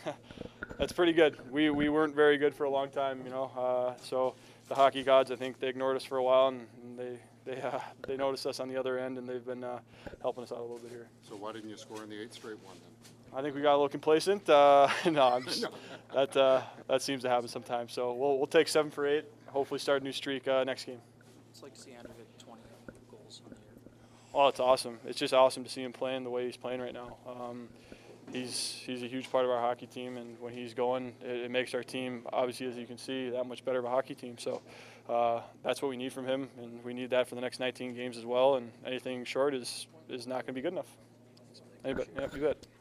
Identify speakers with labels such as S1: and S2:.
S1: That's pretty good. We weren't very good for a long time, you know. So the hockey gods, I think they ignored us for a while, and they noticed us on the other end, and they've been helping us out a little bit here.
S2: So why didn't you score in the 8th straight one then?
S1: I think we got a little complacent. No, I'm just,
S2: No.
S1: that seems to happen sometimes. So we'll take 7 for 8. Hopefully start a new streak next game.
S3: It's like to see Andrew hit 20 goals on the year.
S1: Oh, it's awesome. It's just awesome to see him playing the way he's playing right now. He's a huge part of our hockey team, and when he's going, it makes our team, obviously, as you can see, that much better of a hockey team. So that's what we need from him, and we need that for the next 19 games as well. And anything short is not going to be good enough. Anybody, yeah, you bet.